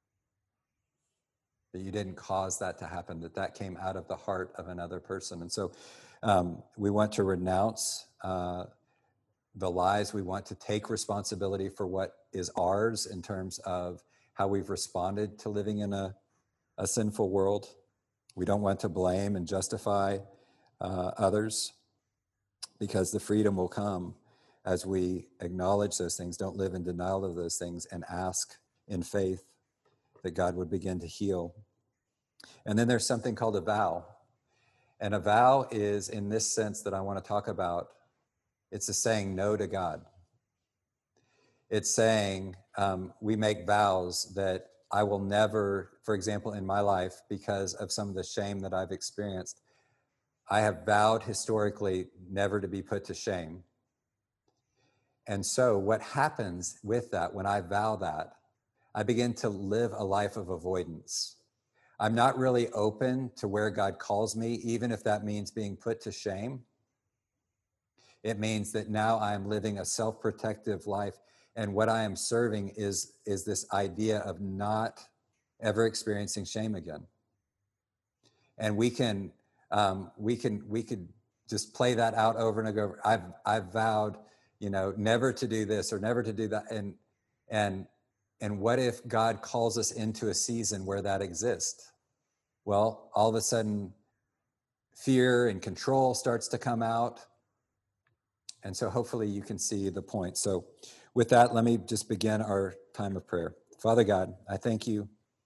That you didn't cause that to happen, that that came out of the heart of another person. And so um, we want to renounce uh, the lies. We want to take responsibility for what is ours in terms of how we've responded to living in a, a sinful world. We don't want to blame and justify uh, others, because the freedom will come as we acknowledge those things, don't live in denial of those things, and ask in faith that God would begin to heal. And then there's something called a vow. And a vow is, in this sense that I want to talk about, it's a saying no to God. It's saying um, we make vows that I will never, for example, in my life, because of some of the shame that I've experienced, I have vowed historically never to be put to shame. And so what happens with that, when I vow that, I begin to live a life of avoidance. I'm not really open to where God calls me, even if that means being put to shame. It means that now I am living a self-protective life, and what I am serving is, is this idea of not ever experiencing shame again. And we can, um, we can, we could just play that out over and over. I've, I've vowed, you know, never to do this or never to do that, and, and, and what if God calls us into a season where that exists? Well, all of a sudden, fear and control starts to come out. And so hopefully you can see the point. So with that, let me just begin our time of prayer. Father God, I thank you.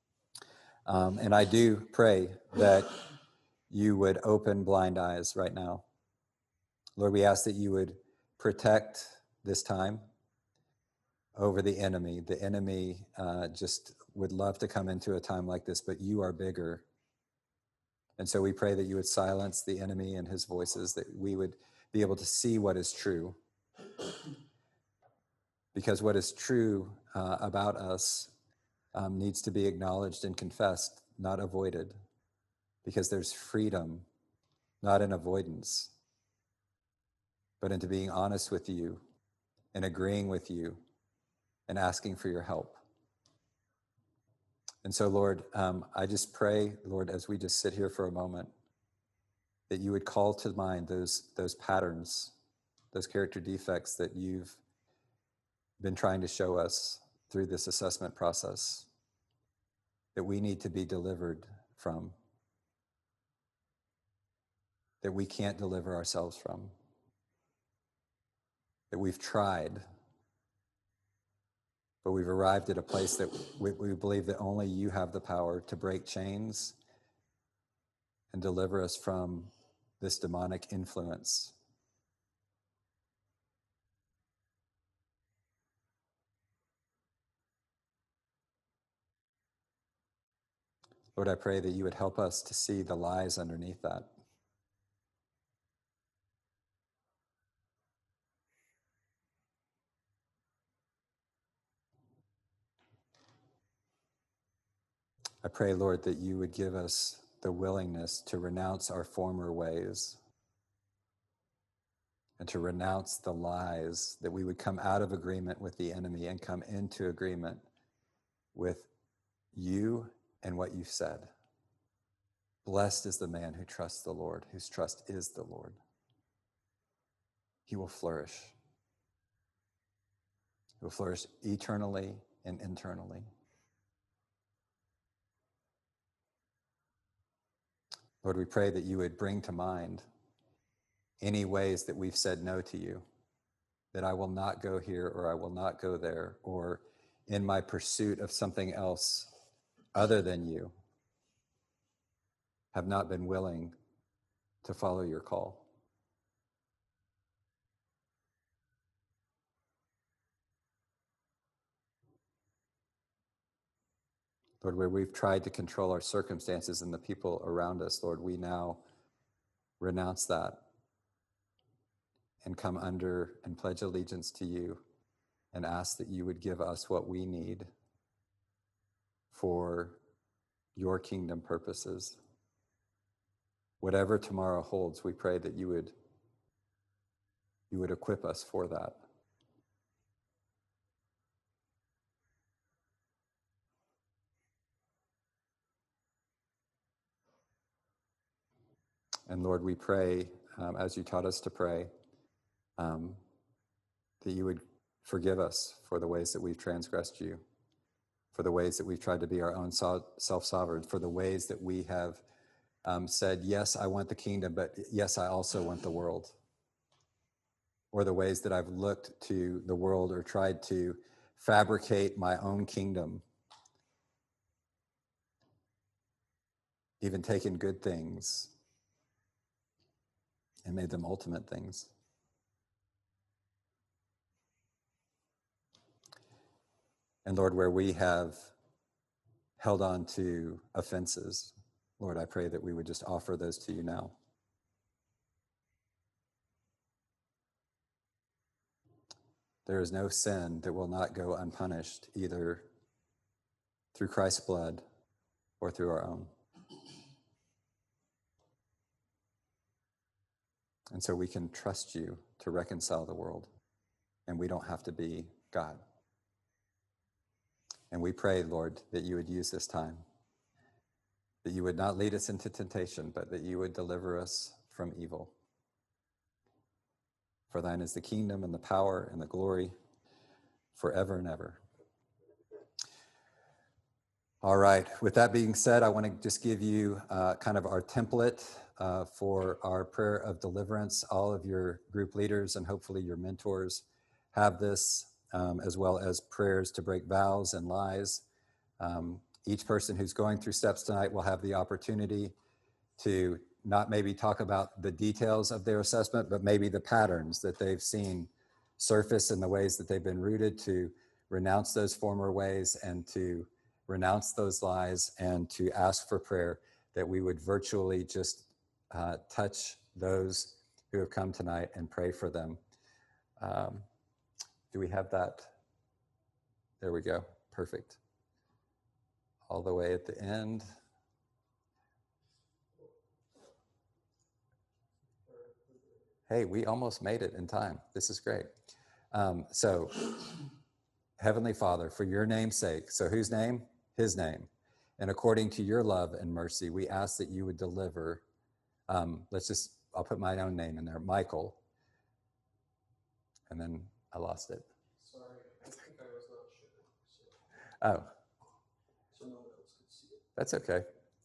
Um, and I do pray that you would open blind eyes right now. Lord, we ask that you would protect this time over the enemy. The enemy uh, just would love to come into a time like this, but you are bigger. And so we pray that you would silence the enemy and his voices, that we would be able to see what is true. Because what is true uh, about us um, needs to be acknowledged and confessed, not avoided. Because there's freedom, not in avoidance, but into being honest with you and agreeing with you and asking for your help. And so, Lord, um, I just pray, Lord, as we just sit here for a moment, that you would call to mind those, those patterns, those character defects that you've been trying to show us through this assessment process, that we need to be delivered from, that we can't deliver ourselves from, that we've tried, but we've arrived at a place that we, we believe that only you have the power to break chains and deliver us from this demonic influence. Lord, I pray that you would help us to see the lies underneath that. I pray, Lord, that you would give us the willingness to renounce our former ways and to renounce the lies, that we would come out of agreement with the enemy and come into agreement with you and what you've said. Blessed is the man who trusts the Lord, whose trust is the Lord. He will flourish. He will flourish eternally and internally. Lord, we pray that you would bring to mind any ways that we've said no to you, that I will not go here or I will not go there, or in my pursuit of something else other than you, have not been willing to follow your call. Lord, where we've tried to control our circumstances and the people around us, Lord, we now renounce that and come under and pledge allegiance to you and ask that you would give us what we need for your kingdom purposes. Whatever tomorrow holds, we pray that you would, you would equip us for that. And Lord, we pray, um, as you taught us to pray, um, that you would forgive us for the ways that we've transgressed you, for the ways that we've tried to be our own so- self-sovereign, for the ways that we have um, said, yes, I want the kingdom, but yes, I also want the world. Or the ways that I've looked to the world or tried to fabricate my own kingdom, even taken good things and made them ultimate things. And Lord, where we have held on to offenses, Lord, I pray that we would just offer those to you now. There is no sin that will not go unpunished, either through Christ's blood or through our own. And so we can trust you to reconcile the world, and we don't have to be God. And we pray, Lord, that you would use this time, that you would not lead us into temptation, but that you would deliver us from evil. For thine is the kingdom and the power and the glory forever and ever. All right, with that being said, I want to just give you uh, kind of our template uh, for our prayer of deliverance. All of your group leaders and hopefully your mentors have this, um, as well as prayers to break vows and lies. Um, each person who's going through steps tonight will have the opportunity to not maybe talk about the details of their assessment, but maybe the patterns that they've seen surface in the ways that they've been rooted, to renounce those former ways and to renounce those lies and to ask for prayer, that we would virtually just uh, touch those who have come tonight and pray for them. Um, do we have that? There we go. Perfect. All the way at the end. Hey, we almost made it in time. This is great. Um, so, Heavenly Father, for your name's sake, so whose name? His name. And according to your love and mercy, we ask that you would deliver, um, let's just, I'll put my own name in there, Michael. And then I lost it. Sorry, I think I was not sure. So, Oh, so no one else could see it. that's okay.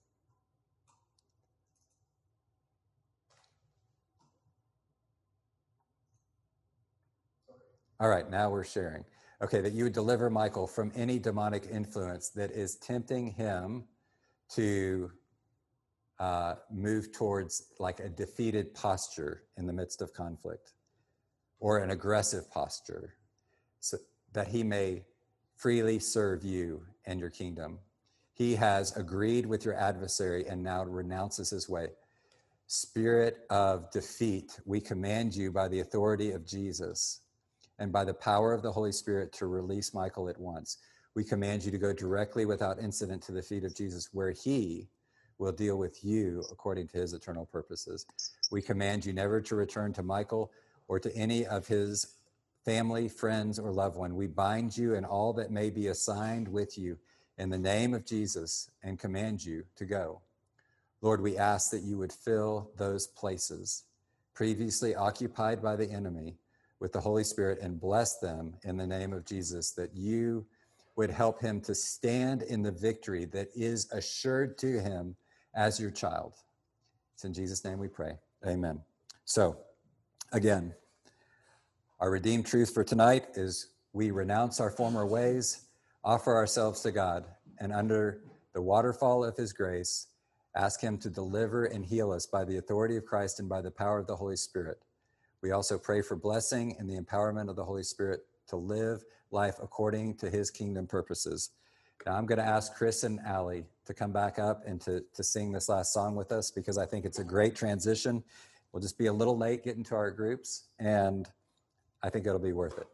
All right, now we're sharing. Okay, that you would deliver Michael from any demonic influence that is tempting him to uh, move towards like a defeated posture in the midst of conflict, or an aggressive posture, so that he may freely serve you and your kingdom. He has agreed with your adversary and now renounces his way. Spirit of defeat, we command you by the authority of Jesus and by the power of the Holy Spirit to release Michael at once. We command you to go directly without incident to the feet of Jesus, where he will deal with you according to his eternal purposes. We command you never to return to Michael or to any of his family, friends, or loved one. We bind you and all that may be assigned with you in the name of Jesus and command you to go. Lord, we ask that you would fill those places previously occupied by the enemy with the Holy Spirit and bless them in the name of Jesus, that you would help him to stand in the victory that is assured to him as your child. It's in Jesus' name we pray. Amen. So, again, our redeemed truth for tonight is we renounce our former ways, offer ourselves to God, and under the waterfall of his grace, ask him to deliver and heal us by the authority of Christ and by the power of the Holy Spirit. We also pray for blessing and the empowerment of the Holy Spirit to live life according to his kingdom purposes. Now I'm going to ask Chris and Allie to come back up and to, to sing this last song with us, because I think it's a great transition. We'll just be a little late getting to our groups, and I think it'll be worth it.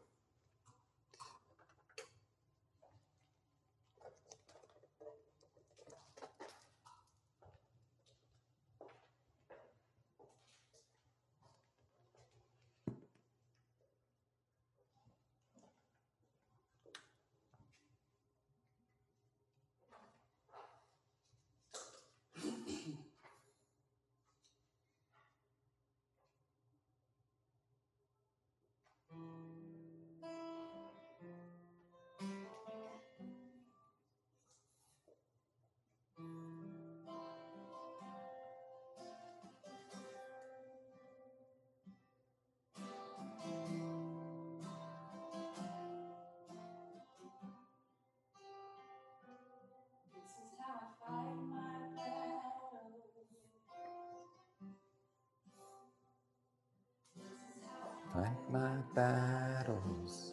Fight my battles.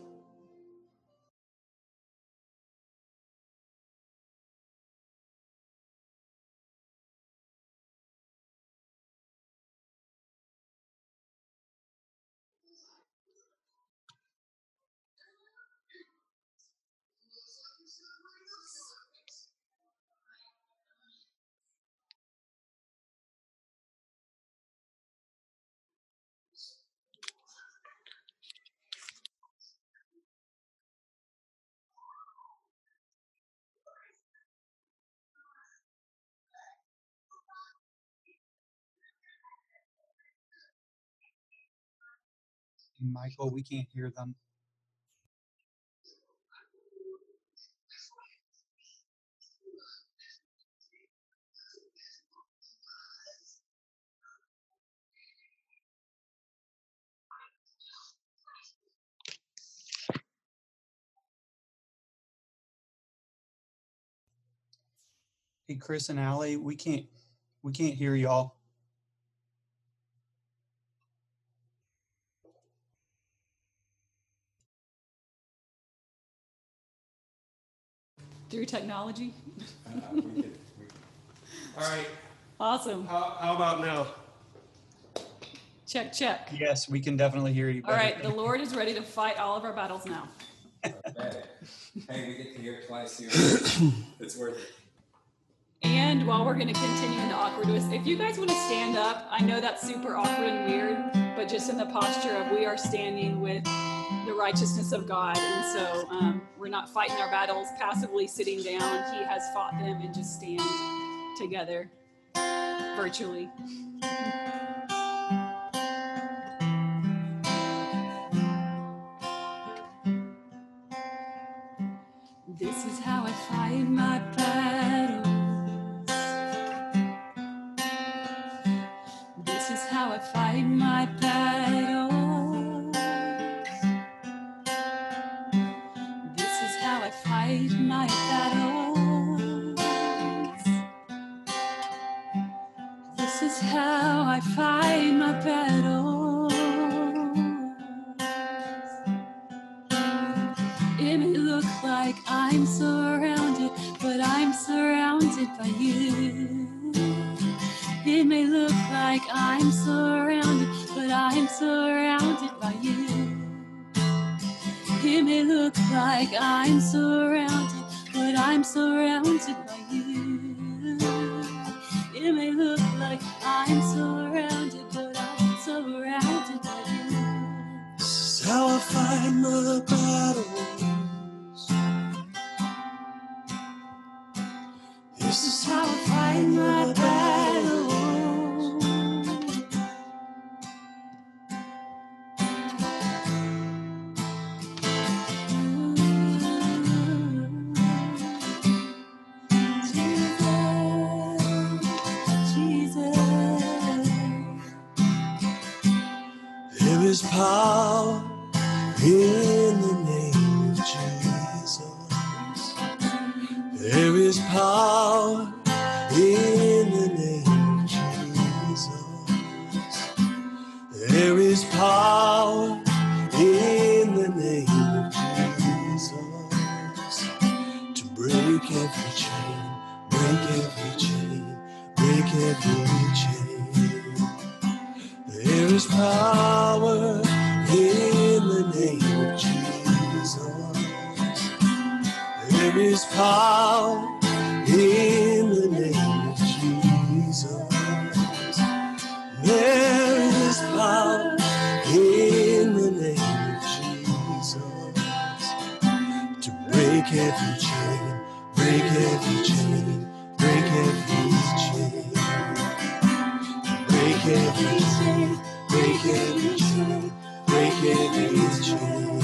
Michael, we can't hear them. Hey, Chris and Allie, we can't we can't hear y'all. Through technology. Uh, we could, we could. All right. Awesome. How, how about now? Check, check. Yes, we can definitely hear you. All right, the Lord is ready to fight all of our battles now. Okay. Hey, we get to hear it twice here. It's worth it. And while we're going to continue into awkwardness, if you guys want to stand up, I know that's super awkward and weird, but just in the posture of we are standing with the righteousness of God. And so um, we're not fighting our battles passively sitting down. He has fought them, and just stand together virtually. This is how I fight my battles. This is how I fight my battles. This is how I fight my battles. This is how I fight my battles. It may look like I'm surrounded, but I'm surrounded by you. It may look like I'm surrounded, but I'm surrounded by you. It may look like I'm surrounded, but I'm surrounded by you. It may look like I'm surrounded, but I'm surrounded by you. This is how I fight my battles. This is how I fight my battles. There is power in the name of Jesus. There is power in the name of Jesus. There is power in the name of Jesus to break every chain, break every chain. There is power in the name of Jesus. There is power in the name of Jesus. There is power in the name of Jesus to break every chain, break every chain, break every chain, break every chain, break every chain, break every chain.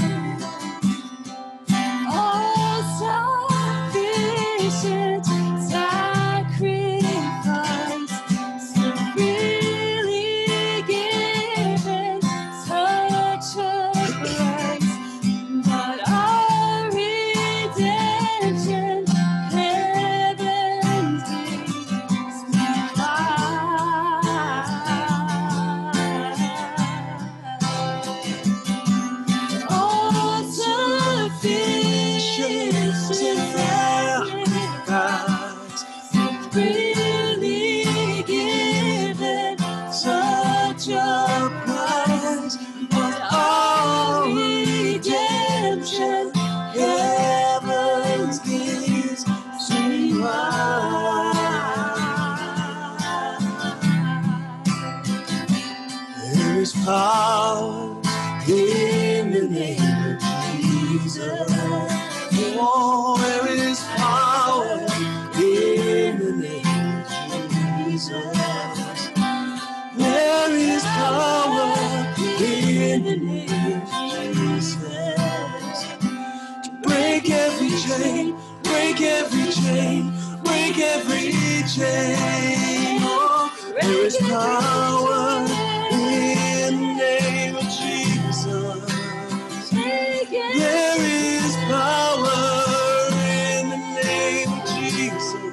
Power in the name of Jesus. Oh, there is power in the name of Jesus. There is power in the name of Jesus to break every chain, break every chain, break every chain. Oh, there is power in the name of Jesus. There is power in the name of Jesus.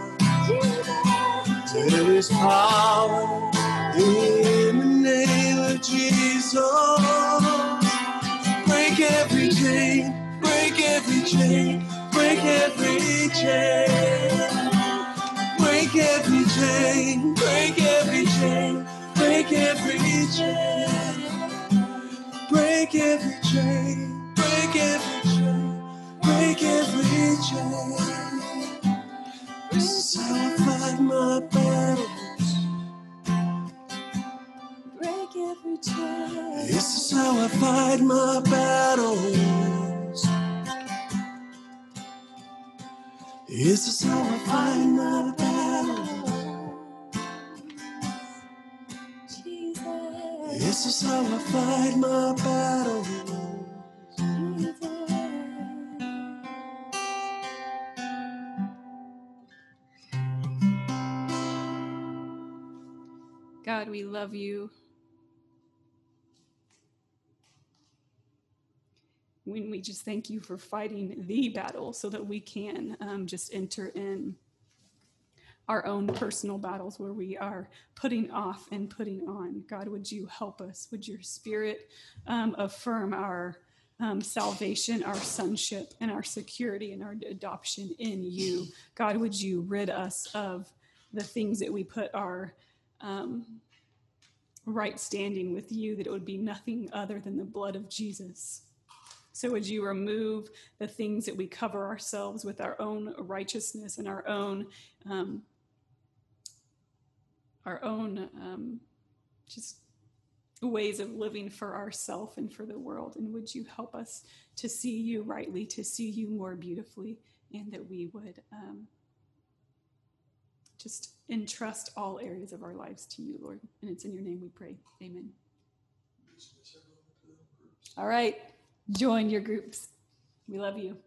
There is power in the name of Jesus. Break every chain, break every chain, break every chain. Break every chain, break every chain, break every chain. Break every chain, break every chain, break every chain. This is how I fight my battles. Break every chain. This is how I fight my battles. This is how I fight my battles. This is how I fight my battles. God, we love you. When we just thank you for fighting the battle so that we can um, just enter in our own personal battles where we are putting off and putting on. God, would you help us? Would your spirit um, affirm our um, salvation, our sonship, and our security and our adoption in you? God, would you rid us of the things that we put our um, right standing with you, that it would be nothing other than the blood of Jesus. So would you remove the things that we cover ourselves with our own righteousness and our own um, our own um, just ways of living for ourselves and for the world. And would you help us to see you rightly, to see you more beautifully, and that we would um, just entrust all areas of our lives to you, Lord. And it's in your name we pray. Amen. All right. Join your groups. We love you.